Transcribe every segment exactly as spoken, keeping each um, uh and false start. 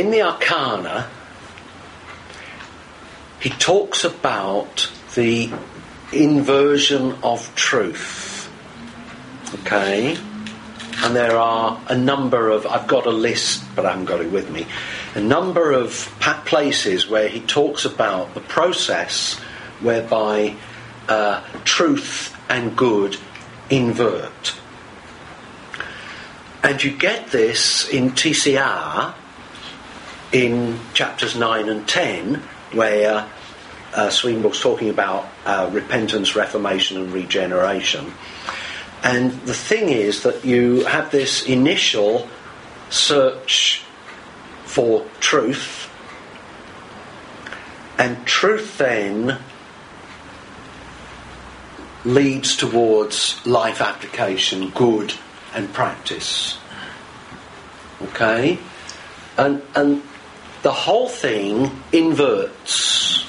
in the Arcana, he talks about the inversion of truth. Okay? And there are a number of, I've got a list, but I haven't got it with me, a number of places where he talks about the process whereby uh, truth and good invert. And you get this in T C R in chapters nine and ten, where uh, Swedenborg's talking about uh, repentance, reformation and regeneration. And the thing is that you have this initial search for truth, and truth then leads towards life application, good and practice. Okay? And and the whole thing inverts.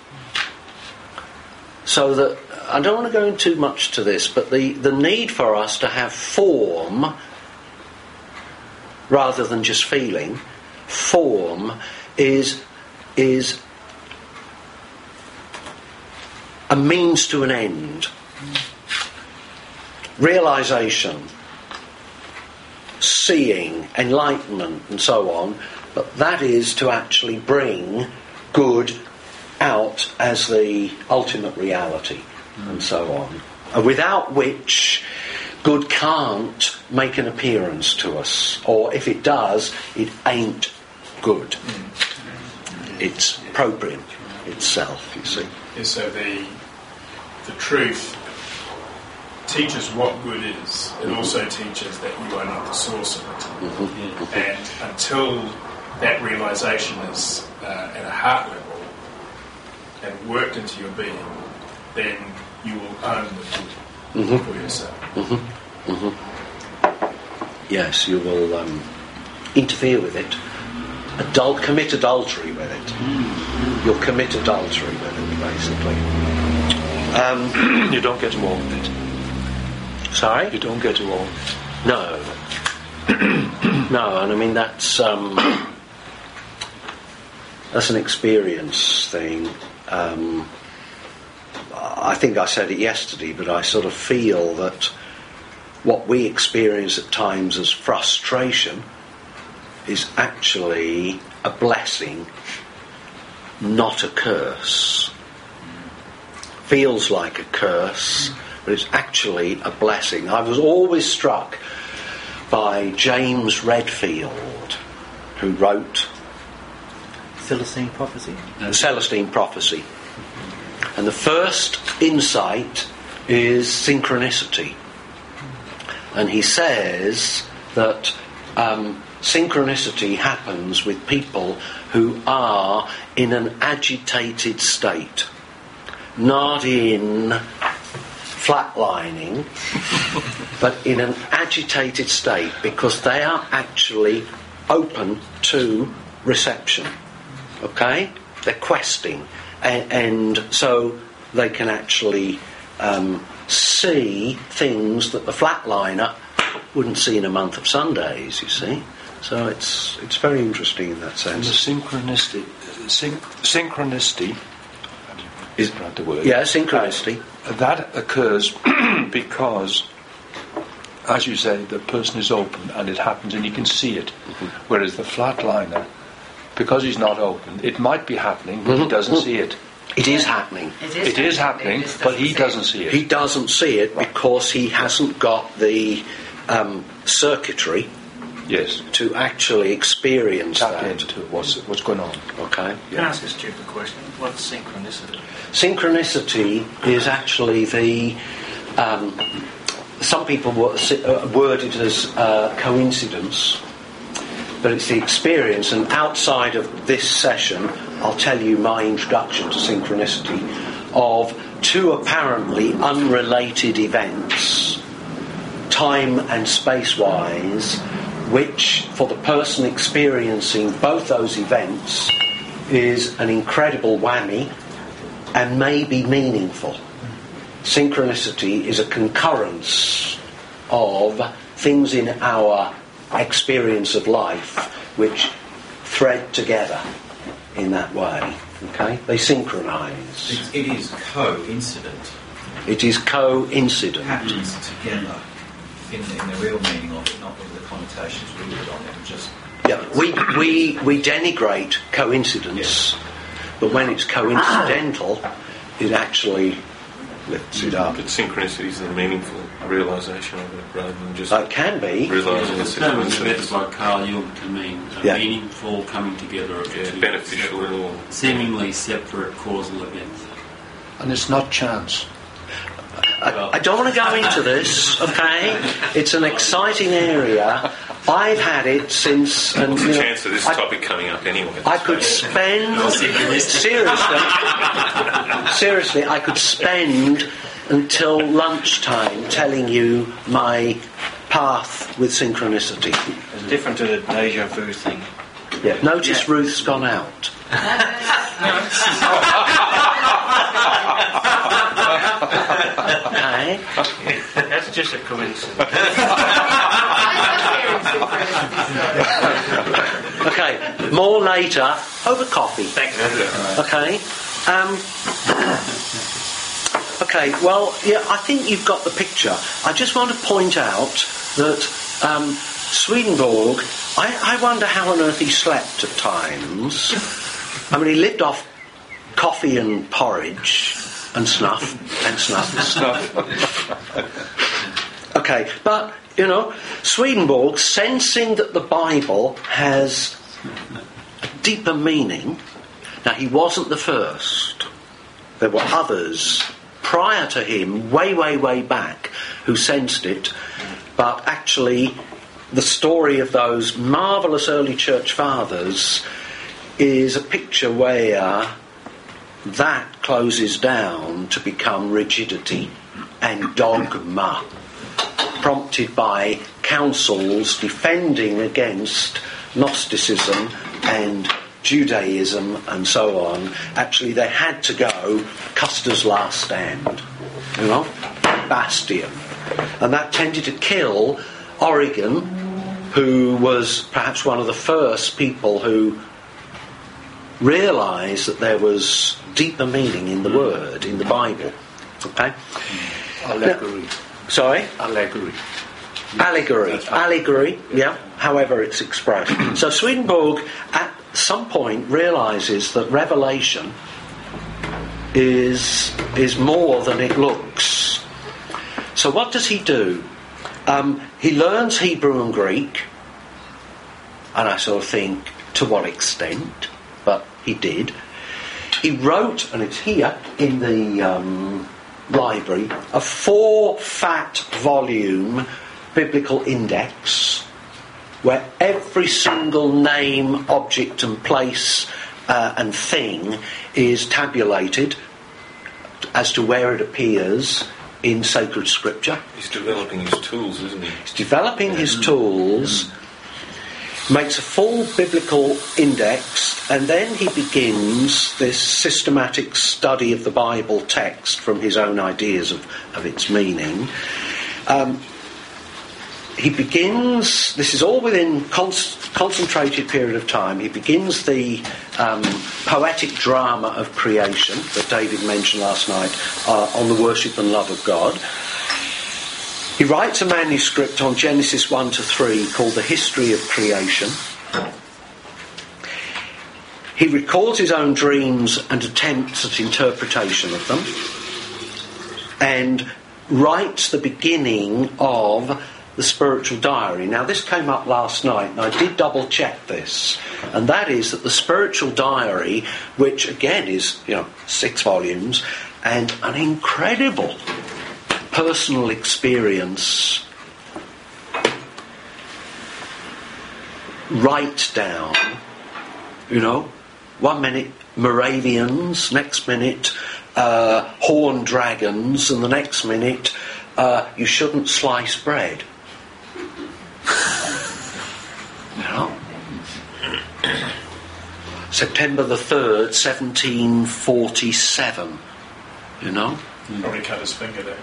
So that, I don't want to go into too much to this, but the, the need for us to have form rather than just feeling, form is is a means to an end. Realisation, seeing, enlightenment and so on, but that is to actually bring good out as the ultimate reality mm. and so on. And without which good can't make an appearance to us, or if it does, it ain't good. Mm. It's appropriate itself, you see. Yeah, so the the truth teaches what good is. It also teaches that you are not the source of it. Mm-hmm. And until that realisation is uh, at a heart level and worked into your being, then you will own the good mm-hmm. for yourself. Mm-hmm. Mm-hmm. Yes, you will um, interfere with it. Adul- commit adultery with it. You'll commit adultery with it, basically. Um, you don't get to walk with it. Sorry? You don't get to walk. No. No, and I mean that's um, that's an experience thing. Um, I think I said it yesterday, but I sort of feel that what we experience at times as frustration is actually a blessing, not a curse. Feels like a curse, but it's actually a blessing. I was always struck by James Redfield, who wrote Celestine Prophecy. The Celestine Prophecy. And the first insight is synchronicity. And he says that um, synchronicity happens with people who are in an agitated state, not in flatlining, but in an agitated state, because they are actually open to reception. Okay? They're questing. And, and so they can actually um, see things that the flatliner wouldn't see in a month of Sundays, you see. So it's it's very interesting in that sense. And the synchronicity, syn- synchronicity is not the word. Yeah, synchronicity. Uh, that occurs because, as you say, the person is open and it happens and you can see it. Mm-hmm. Whereas the flatliner, because he's not open, it might be happening, but mm-hmm. he doesn't see it. It is happening. It is, it is happening, it but he doesn't see it. He doesn't see it because he hasn't got the um, circuitry. Yes. To actually experience Tap that. into what's what's going on. Okay. Can I ask a stupid question? What's synchronicity? Synchronicity is actually the um, some people word it as uh, coincidence, but it's the experience. And outside of this session, I'll tell you my introduction to synchronicity of two apparently unrelated events, time and space-wise, which, for the person experiencing both those events, is an incredible whammy and may be meaningful. Synchronicity is a concurrence of things in our experience of life which thread together in that way. Okay, they synchronise. It, it is coincident. It is coincident. Happens together in, in the real meaning of it, not with the connotations we put on it. Just Yeah, we we we denigrate coincidence, but when it's coincidental, it actually lifts it up. But synchronicity is a meaningful realisation of it rather than just It can be. realising Yeah, it's the term is developed by Carl Jung to mean a Yeah. meaningful coming together of yeah, two beneficial separate, or seemingly separate causal events. And it's not chance. I, I don't want to go into this, okay? It's an exciting area. I've had it since... And, what's you the know, chance of this I, topic coming up anyway? I could spend... seriously, seriously, I could spend until lunchtime telling you my path with synchronicity. It's different to the deja vu thing. Yeah. Notice Yeah. Ruth's gone out. Okay. That's just a coincidence. Okay, more later, over coffee. Thank you. Okay. Um, okay, well, yeah, I think you've got the picture. I just want to point out that um, Swedenborg, I, I wonder how on earth he slept at times. I mean, he lived off coffee and porridge and snuff and snuff. Stuff. Okay, but, you know, Swedenborg, sensing that the Bible has a deeper meaning. Now, he wasn't the first. There were others prior to him, way, way, way back, who sensed it. But actually, the story of those marvellous early church fathers is a picture where that closes down to become rigidity and dogma, prompted by councils defending against Gnosticism and Judaism and so on. Actually, they had to go Custer's last stand, you know, bastion. And that tended to kill Origen, who was perhaps one of the first people who realised that there was deeper meaning in the Word, in the Bible. Okay? Allegory. Now, sorry? Allegory. Allegory. Allegory, yeah, however it's expressed. So Swedenborg, at some point, realises that revelation is, is more than it looks. So what does he do? Um, he learns Hebrew and Greek, and I sort of think, to what extent? But he did. He wrote, and it's here in the um, library, a four fat volume biblical index where every single name, object and place uh, and thing is tabulated as to where it appears in sacred scripture. He's developing his tools, isn't he? He's developing his tools, makes a full biblical index, and then he begins this systematic study of the Bible text from his own ideas of, of its meaning. Um, he begins, this is all within con- concentrated period of time, he begins the um, poetic drama of creation that David mentioned last night uh, on the worship and love of God. He writes a manuscript on Genesis one to three called The History of Creation. He records his own dreams and attempts at interpretation of them, and writes the beginning of the spiritual diary. Now, this came up last night, and I did double check this, and that is that the spiritual diary, which again is, you know, six volumes, and an incredible personal experience, write down, you know, one minute Moravians, next minute uh, horned dragons, and the next minute uh, you shouldn't slice bread. You know? September the third, seventeen forty-seven. You know? Probably cut his finger down.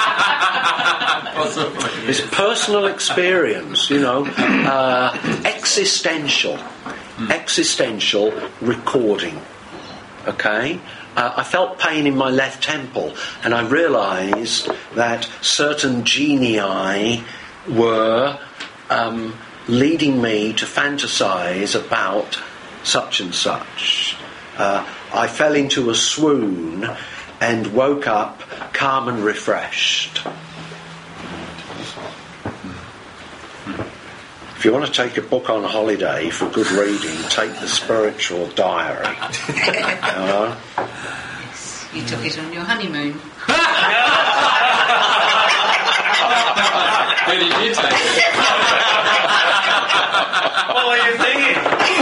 It's personal experience, you know. Uh, ex- existential, existential recording. Okay? Uh, I felt pain in my left temple, and I realised that certain genii were um, leading me to fantasise about such and such. Uh, I fell into a swoon and woke up calm and refreshed. If you want to take a book on holiday for good reading, take the Spiritual Diary. You know? You took it on your honeymoon. Where did you take it? What were you thinking?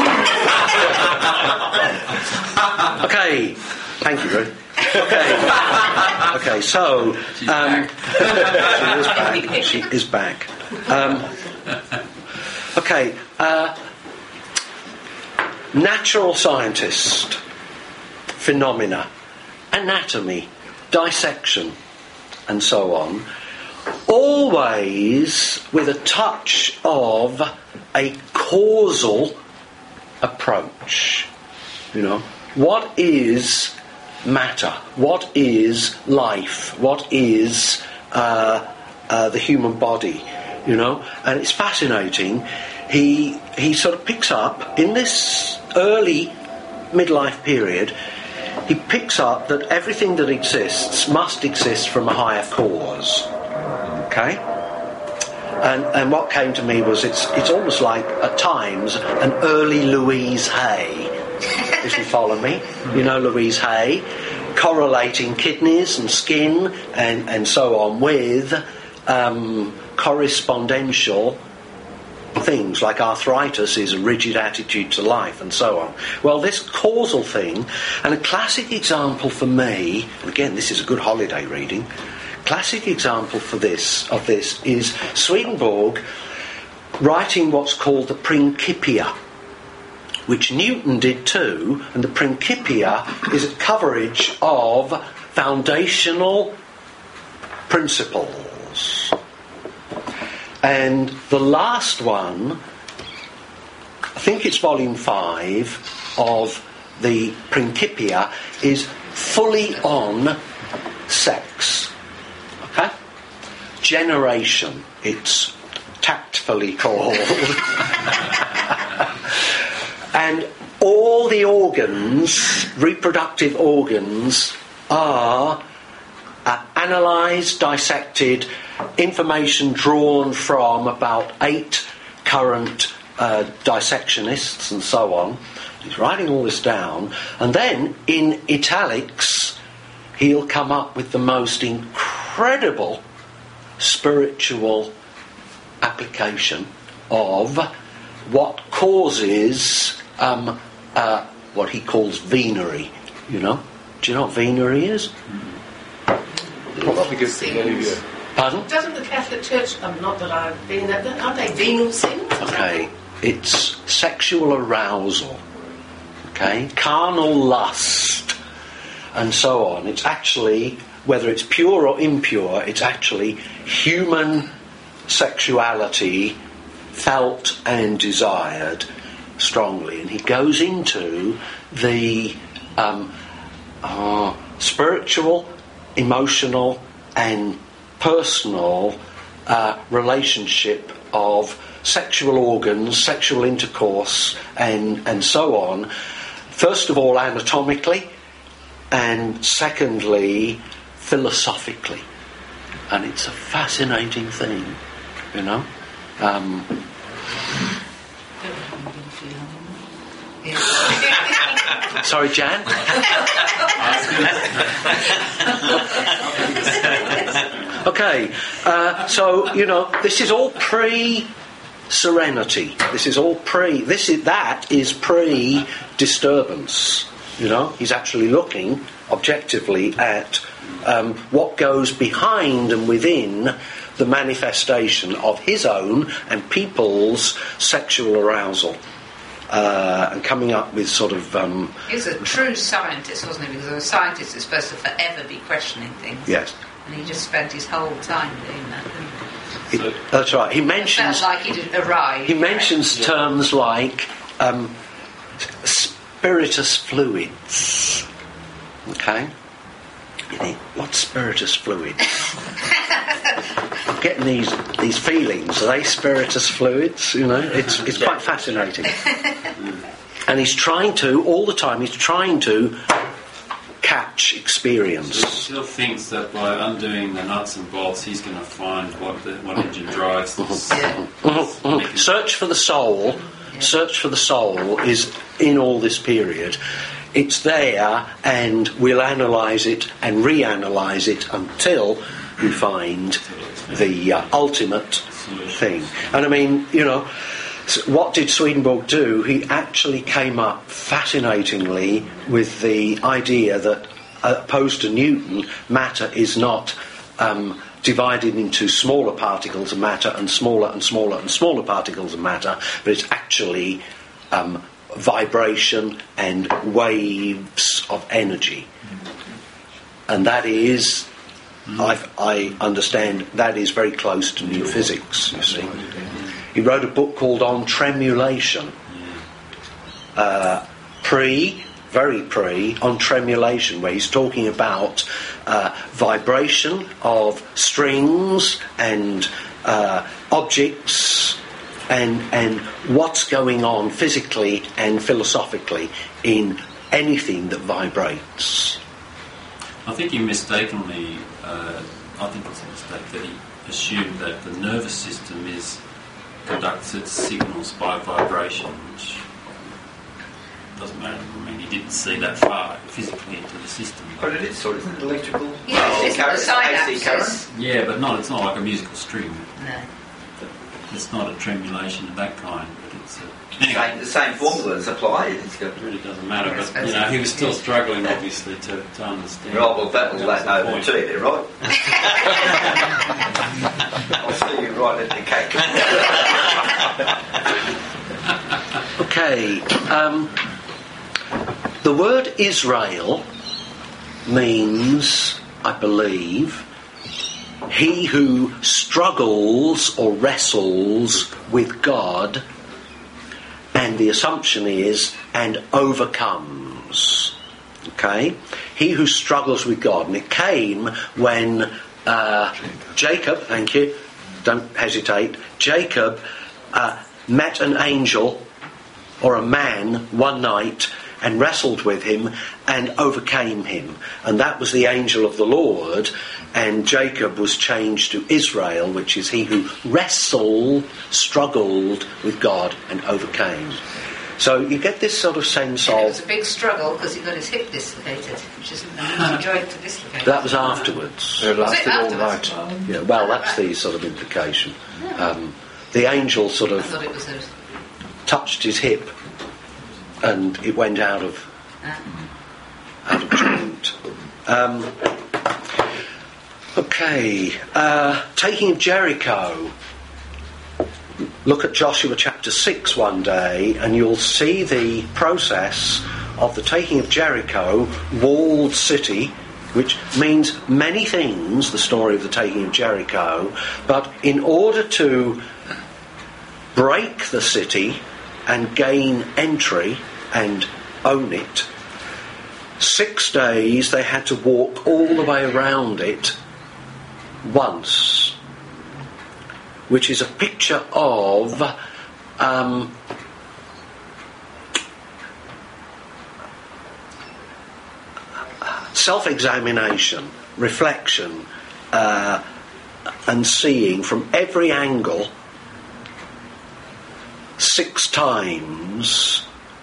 Okay, thank you, Ruth. Okay, okay. So um, she is back. She is back. Um, okay, uh, natural scientist, phenomena, anatomy, dissection, and so on. Always with a touch of a causal approach. You know, what is matter? What is life? What is uh, uh, the human body? You know, and it's fascinating. He he sort of picks up in this early midlife period. He picks up that everything that exists must exist from a higher cause. Okay? And and what came to me was it's it's almost like at times an early Louise Hay. If you follow me, you know Louise Hay, correlating kidneys and skin and, and so on with um, correspondential things like arthritis is a rigid attitude to life and so on. Well, this causal thing, and a classic example for me, and again this is a good holiday reading, classic example for this of this is Swedenborg writing what's called the Principia, which Newton did too, and the Principia is a coverage of foundational principles. And the last one, I think it's volume five of the Principia, is fully on sex. Okay? Generation, it's tactfully called. And all the organs, reproductive organs, are uh, analysed, dissected, information drawn from about eight current uh, dissectionists and so on. He's writing all this down, and then in italics he'll come up with the most incredible spiritual application of what causes um, uh, what he calls venery. You know? Do you know what venery is? Profligate behaviour. Pardon? Doesn't the Catholic Church, um, not that I've been there, but aren't they venal sins? Okay, it's sexual arousal, okay, carnal lust, and so on. It's actually, whether it's pure or impure, it's actually human sexuality felt and desired strongly. And he goes into the um, uh, spiritual, emotional, and personal uh, relationship of sexual organs, sexual intercourse, and, and so on. First of all, anatomically, and secondly, philosophically. And it's a fascinating thing, you know. Um, Sorry, Jan? Okay, uh, so, you know, this is all pre-serenity. This is all pre... This is, that is pre-disturbance, you know. He's actually looking objectively at um, what goes behind and within the manifestation of his own and people's sexual arousal. Uh, and coming up with sort of... Um, he was a true scientist, wasn't he? Because a scientist is supposed to forever be questioning things. Yes. And he just spent his whole time doing that, didn't he? He, that's right. He It mentions felt like he'd arrived. he mentions terms like um, spiritus fluids. Okay. You think, what's spiritus fluids? I'm getting these these feelings. Are they spiritus fluids? You know, it's it's quite fascinating. And he's trying to all the time. He's trying to catch experience. He still thinks that by undoing the nuts and bolts, he's going to find what the what engine drives this. Yeah. Mhm. Search for the soul. Search for the soul is in all this period. It's there, and we'll analyse it and reanalyse it until we find the uh, ultimate thing. And I mean, you know, s- what did Swedenborg do? He actually came up fascinatingly with the idea that, uh, opposed to Newton, matter is not um, divided into smaller particles of matter and smaller and smaller and smaller particles of matter, but it's actually um, vibration and waves of energy. And that is, I, I understand, that is very close to new physics, you see. He wrote a book called On Tremulation. Uh, pre, very pre, on tremulation, where he's talking about uh, vibration of strings and uh, objects and and what's going on physically and philosophically in anything that vibrates. I think he mistakenly, uh, I think it's a mistake that he assumed that the nervous system is conducts its signals by vibration, which doesn't matter. I mean, he didn't see that far physically into the system. But it is sort of, isn't it, electrical? Yes, it's the current, A C current. synapses. Yeah, but not. It's not like a musical string. No. It's not a tremulation of that kind. But it's a, Same, anyway, the same formulas apply. It's got it really doesn't matter. Yes, But you know, he was still struggling, obviously, to, to understand. right. Well, that will That was let the over point. to you, right? I'll see you right at the cake. Okay, um, the word Israel means, I believe, he who struggles or wrestles with God, and the assumption is, and overcomes. Okay? He who struggles with God. And it came when uh, Jacob, thank you, don't hesitate, Jacob uh, met an angel or a man one night and wrestled with him and overcame him. And that was the angel of the Lord, and Jacob was changed to Israel, which is he who wrestled, struggled with God and overcame. So you get this sort of sense And it was of... a big struggle because he got his hip dislocated, which isn't an easy joint to dislocate. That was afterwards. It Was it lasted all afterwards? night. Yeah, well, that's the sort of implication. Um, the angel sort I of thought it was a... touched his hip and it went out of Uh, out of joint. Um, okay, uh, taking of Jericho. Look at Joshua chapter six one day and you'll see the process of the taking of Jericho, walled city, which means many things, the story of the taking of Jericho, but in order to break the city and gain entry and own it, six days they had to walk all the way around it once, which is a picture of um, self-examination, reflection, uh, and seeing from every angle six times,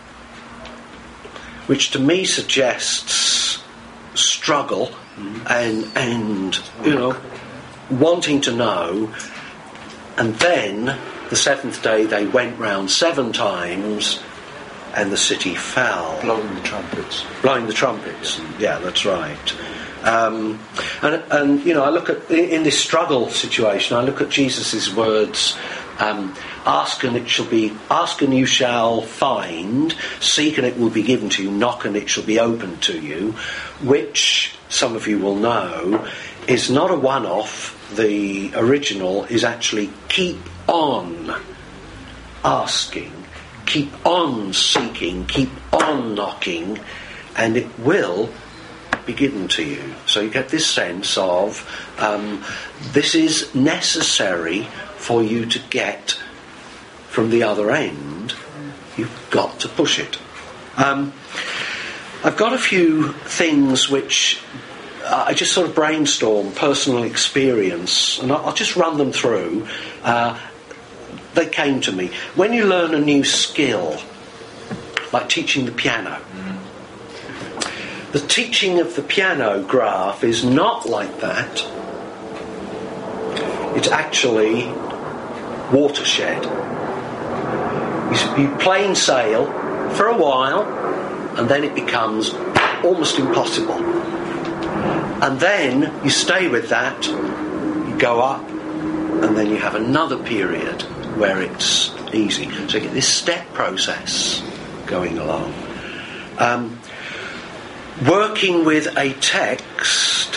which to me suggests struggle and and you know wanting to know. And then the seventh day they went round seven times and the city fell. Blowing the trumpets. Blowing the trumpets. Yeah, that's right. Um, and, and, you know, I look at, in this struggle situation, I look at Jesus' words, um, ask and it shall be, ask and you shall find, seek and it will be given to you, knock and it shall be opened to you, which, some of you will know, is not a one-off. The original is actually keep on asking, keep on seeking, keep on knocking, and it will be given to you. So you get this sense of um, this is necessary for you to get from the other end. You've got to push it. Um, I've got a few things which uh, I just sort of brainstorm, personal experience, and I'll, I'll just run them through. Uh, they came to me. When you learn a new skill, like teaching the piano, the teaching of the piano graph is not like that. It's actually watershed. You, you plain sail for a while, and then it becomes almost impossible. And then you stay with that, you go up, and then you have another period where it's easy. So you get this step process going along. Um, working with a text,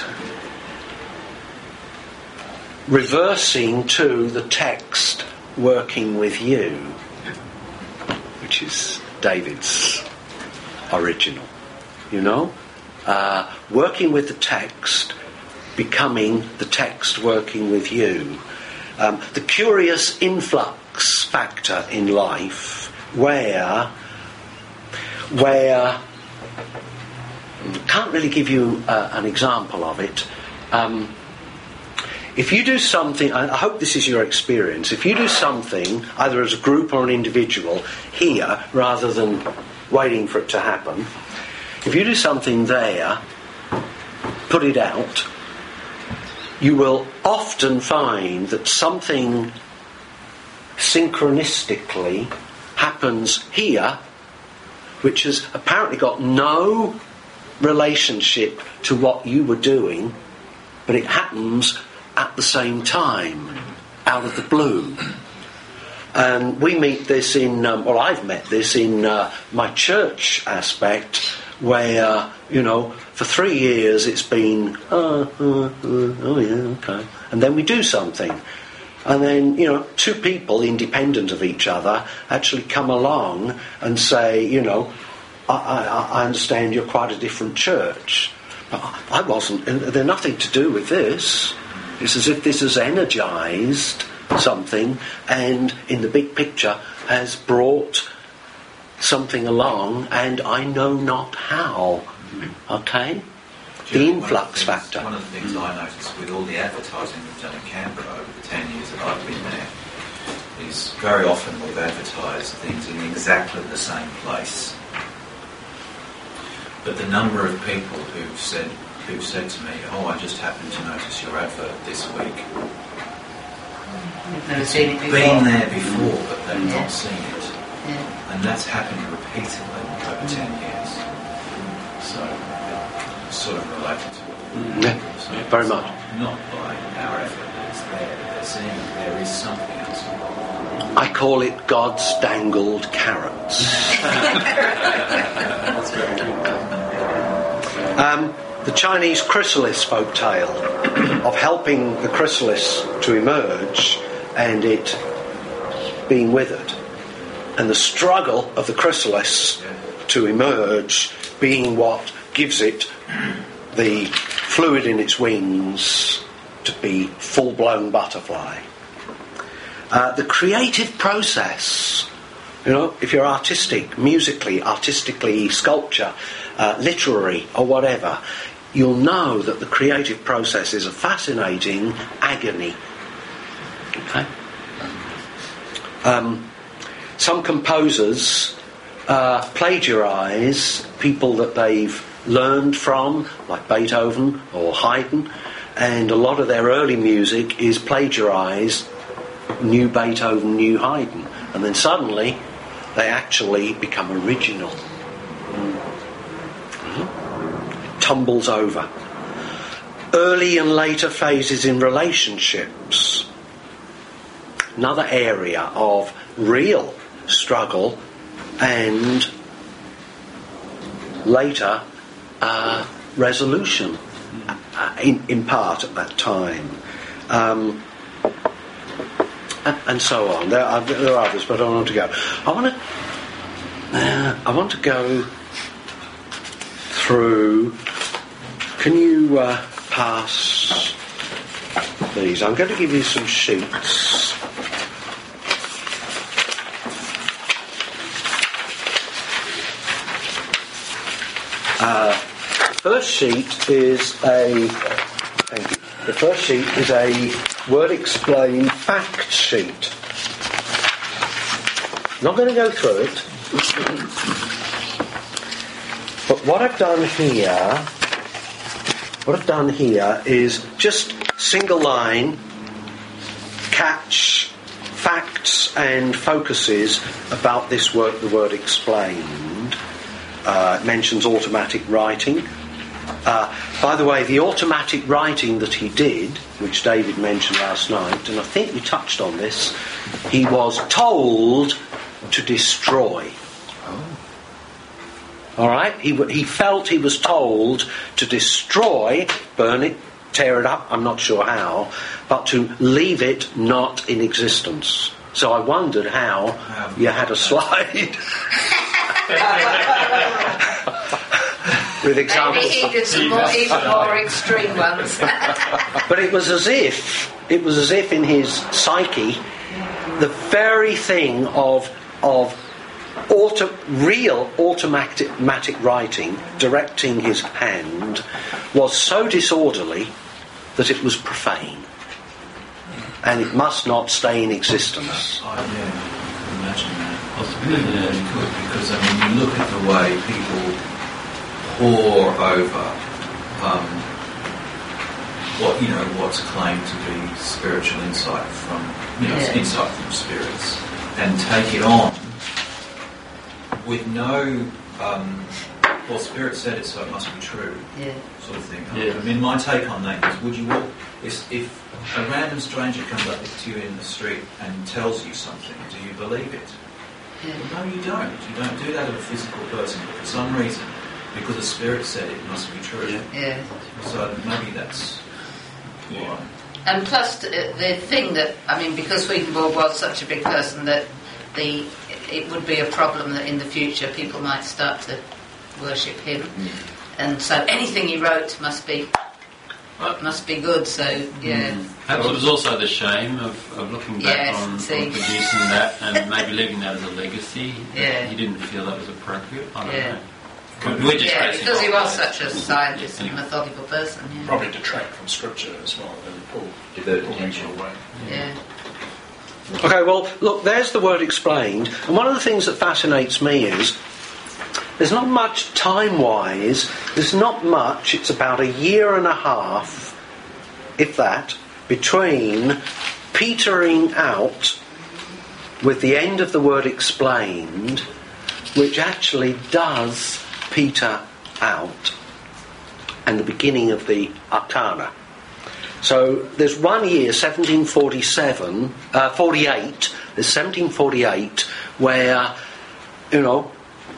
reversing to the text working with you, which is David's original, you know? Uh, working with the text, becoming the text working with you. Um, the curious influx factor in life where, where, can't really give you uh, an example of it. Um, if you do something, I hope this is your experience, if you do something, either as a group or an individual, here, rather than waiting for it to happen, if you do something there, put it out, you will often find that something synchronistically happens here, which has apparently got no relationship to what you were doing, but it happens at the same time, out of the blue. And we meet this in, um, well, I've met this in uh, my church aspect, where, you know, for three years it's been, oh, oh, oh, oh yeah, okay. And then we do something. And then, you know, two people, independent of each other, actually come along and say, you know, I, I, I understand you're quite a different church. But I wasn't, they're nothing to do with this. It's as if this has energised something and, in the big picture, has brought something along, and I know not how. Okay? The influx factor. One of the things I noticed with all the advertising we've done in Canberra over the ten years that I've been there is very often we've advertised things in exactly the same place. But the number of people who've said who've said to me, oh, I just happened to notice your advert this week. I've never seen it before. Been there before, but they've Yeah. not seen it. Yeah. And that's happened repeatedly over ten years. So it's sort of related to it. Yeah, So yeah, very it's much. Not by our effort, but it's there. They're seeing that there is something else involved. I call it God's dangled carrots. um, the Chinese chrysalis folk tale of helping the chrysalis to emerge and it being withered, and the struggle of the chrysalis to emerge being what gives it the fluid in its wings to be full-blown butterfly. Uh, the creative process, you know, if you're artistic, musically, artistically, sculpture, uh, literary or whatever, you'll know that the creative process is a fascinating agony. Okay? Um, some composers uh, plagiarise people that they've learned from, like Beethoven or Haydn, and a lot of their early music is plagiarised, new Beethoven, new Haydn, and then suddenly they actually become original. Mm-hmm. It tumbles over. Early and later phases in relationships. Another area of real struggle and later uh, resolution. uh, in, in part at that time. Um, and, and so on. There are, there are others, but I don't want to go. I want to. Uh, I want to go through. Can you uh, pass these? I'm going to give you some sheets. Uh, the first sheet is a. Thank you. The first sheet is a Word Explain fact sheet. I'm not going to go through it, but what I've done here, what I've done here is just single line catch facts and focuses about this work, the Word Explained. Uh, it mentions automatic writing. Uh, by the way, the automatic writing that he did, which David mentioned last night, and I think we touched on this, he was told to destroy. Oh. All right? He, he felt he was told to destroy, burn it, tear it up, I'm not sure how, but to leave it not in existence. So I wondered how um, you had a slide. With examples. Maybe he did some more, even more extreme ones. But it was as if, it was as if in his psyche, the very thing of of auto, real automatic writing, directing his hand, was so disorderly that it was profane, and it must not stay in existence. I yeah, imagine that. Possibly, yeah, you could, because I mean, you look at the way people pour over um, what you know, what's claimed to be spiritual insight from you know, yeah. insight from spirits, and take it on with no. Um, well, Spirit said it, so it must be true. Yeah. Sort of thing. Yeah. I mean, my take on that is: would you walk? Is, if a random stranger comes up to you in the street and tells you something, do you believe it? Yeah. Well, no, you don't. You don't do that of a physical person, but for some reason, because the Spirit said it must be true. Yeah. yeah. So maybe that's Yeah. why. And plus, the, the thing that, I mean, because Swedenborg was such a big person that the it would be a problem that in the future people might start to worship him. Mm. And so anything he wrote must be must be good, so, yeah. Mm. Perhaps it was also the shame of, of looking back yes, on, on see. producing that and maybe leaving that as a legacy. Yeah. He didn't feel that was appropriate. I don't Yeah. know. We're just Yeah, basing because he on was that. such a scientist and methodical person, yeah. Probably detract from scripture as well and pull, Divert pull attention people away. Yeah. Okay, well, look, there's the Word Explained, and one of the things that fascinates me is there's not much time-wise, there's not much, it's about a year and a half, if that, between petering out with the end of the Word Explained, which actually does peter out, and the beginning of the Arcana. So there's one year, seventeen forty-seven, uh, forty-eight, there's seventeen forty-eight, where, you know,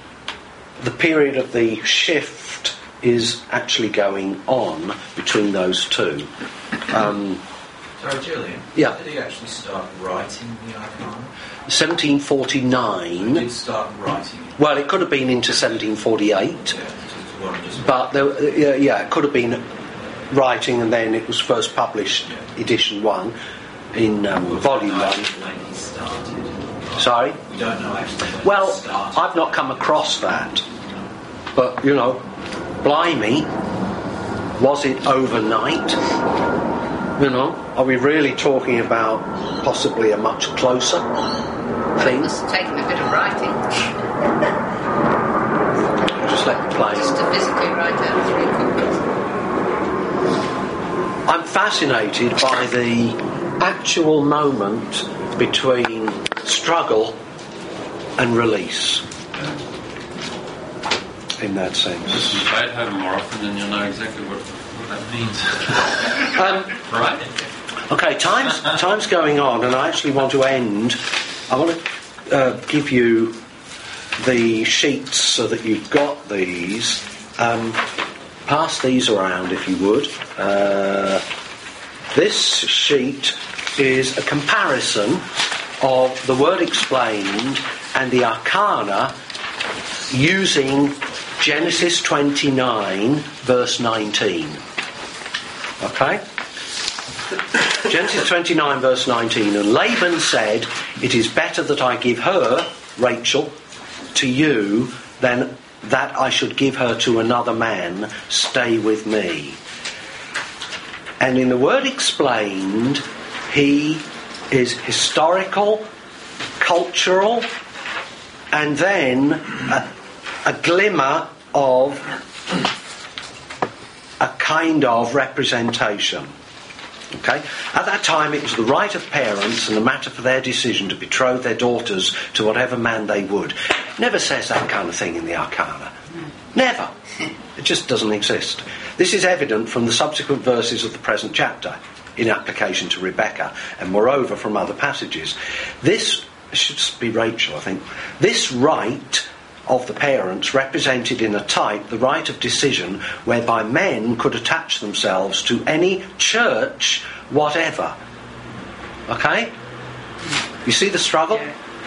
the period of the shift is actually going on between those two. Um, Sorry, Julian. Yeah. Did he actually start writing the Arcana? seventeen forty-nine. He did start writing it. Well, it could have been into seventeen forty-eight, Yeah, just what I just but there, yeah, yeah, it could have been writing, and then it was first published, edition one, in um, Well, volume we don't know one. actually when he started. Sorry? We don't know actually when Well, he started. I've not come across that. But, you know, blimey, was it overnight? You know, are we really talking about possibly a much closer It thing? must have taken a bit of writing Just let it play. just to physically write out three copies. I'm fascinated by the actual moment between struggle and release. In that sense. Listen to Beethoven more often and you'll know exactly what, what that means. Um, Right? Okay, time's, time's going on, and I actually want to end. I want to uh, give you the sheets so that you've got these. Um, pass these around if you would. Uh, this sheet is a comparison of the Word explained and the arcana using Genesis twenty-nine verse nineteen. Okay? Genesis twenty-nine verse nineteen. And Laban said, "It is better that I give her, Rachel, to you than that I should give her to another man. Stay with me." And in the Word explained, he is historical, cultural, and then a, a glimmer of a kind of representation. Okay? At that time it was the right of parents and the matter for their decision to betroth their daughters to whatever man they would. Never says that kind of thing in the Arcana. Never. It just doesn't exist. This is evident from the subsequent verses of the present chapter in application to Rebecca, and moreover from other passages. This should be Rachel, I think. This right of the parents represented in a type the right of decision whereby men could attach themselves to any church whatever. Okay? You see the struggle?